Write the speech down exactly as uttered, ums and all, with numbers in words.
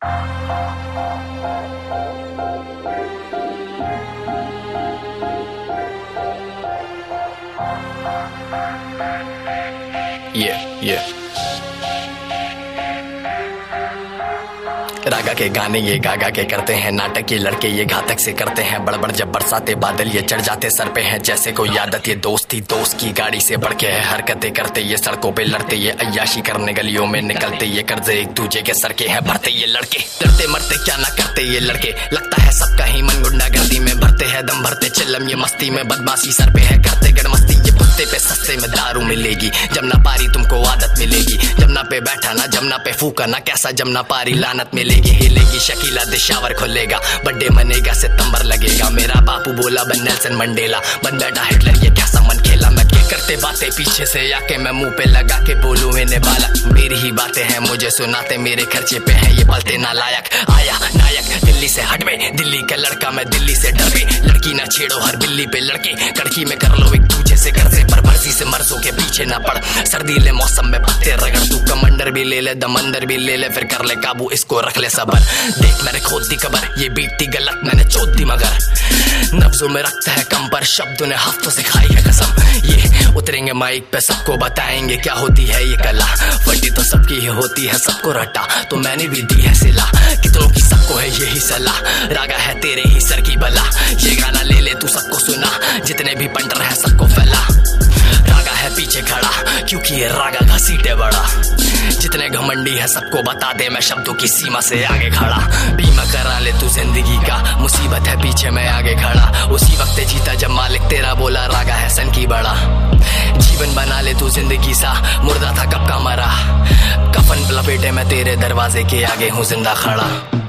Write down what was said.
Yeah, yeah. रागा के गाने ये गागा के करते हैं नाटक, ये लड़के ये घातक से करते हैं बड़बड़। जब बरसाते बादल ये चढ़ जाते सर पे हैं जैसे कोई आदत। ये दोस्ती दोस्त की गाड़ी से बढ़ के है, हरकतें करते ये सड़कों पे लड़ते, ये अय्याशी करने गलियों में निकलते, ये कर्जे एक दूजे के सर के हैं भरते। ये लड़के लड़ते मरते क्या ना करते ये लड़के, लगता है सबका ही मन गुंडागर्दी में भरते हैं दम भरते चिल्लम। ये मस्ती में बदमाशी सर पे है करते गड़मस्ती, ये पत्ते पे सस्ते में दारू मिलेगी। जमना पारी तुमको आदत मिलेगी, जमना पे बैठा ना जमना पे फूका ना, कैसा जमना पारी लानत मिलेगी। हिलेगी शकीला दिशावर खुलेगा, बर्थडे मनेगा सितंबर लगेगा। मेरा बापू बोला बन नेल्सन मंडेला, बन बैठा हिटलर ये कैसा मन खेला। मैं क्या करते बातें पीछे से आके मैं मुंह पे लगा के बोलूं इन्हें बालक। मेरी ही बातें हैं मुझे सुनाते, मेरे खर्चे पे हैं ये पलते नालायक। आया नायक दिल्ली से हटवे, दिल्ली का लड़का मैं दिल्ली से डरवे। लड़की ना छेड़ो हर बिल्ली पे लड़के, कड़की में कर लो एक दूजे से घर से, पर मर्जी से मर्जों के पीछे ना पड़। सर्दी ले मौसम में पत्ते रगड़, तू कमंडर भी ले ले दमंदर भी ले ले, फिर कर ले काबू इसको रख ले सबर। देख मैंने खोद दी कबर, ये बीट दी गलत मैंने चोद दी मगर। नब्जों में रखता है कम पर शब्दों ने हफ्तों से खाई है कसम। ये उतरेंगे माइक पे सबको बताएंगे क्या होती है ये कला। फटी तो सबकी ही होती है सबको रटा, तो मैंने भी दी है सिला। कितनों की सबको है यही सलाह, रागा है तेरे ही सर की बला। ये गाना ले ले तू सबको सुना, जितने भी पंटर है सबको फैला। रागा है पीछे खड़ा क्योंकि ये रागा घसीटे बड़ा। जितने घमंडी है सबको बता दे मैं शब्दों की सीमा से आगे खड़ा। बीमा करा ले तू जिंदगी का, मुसीबत है पीछे मैं आगे खड़ा। उसी वक्त जीता जब मालिक तेरा बोला रागा है सन की बड़ा। जीवन बना ले तू जिंदगी सा, मुर्दा था कब का मरा। कफन लपेटे मैं तेरे दरवाजे के आगे हूँ जिंदा खड़ा।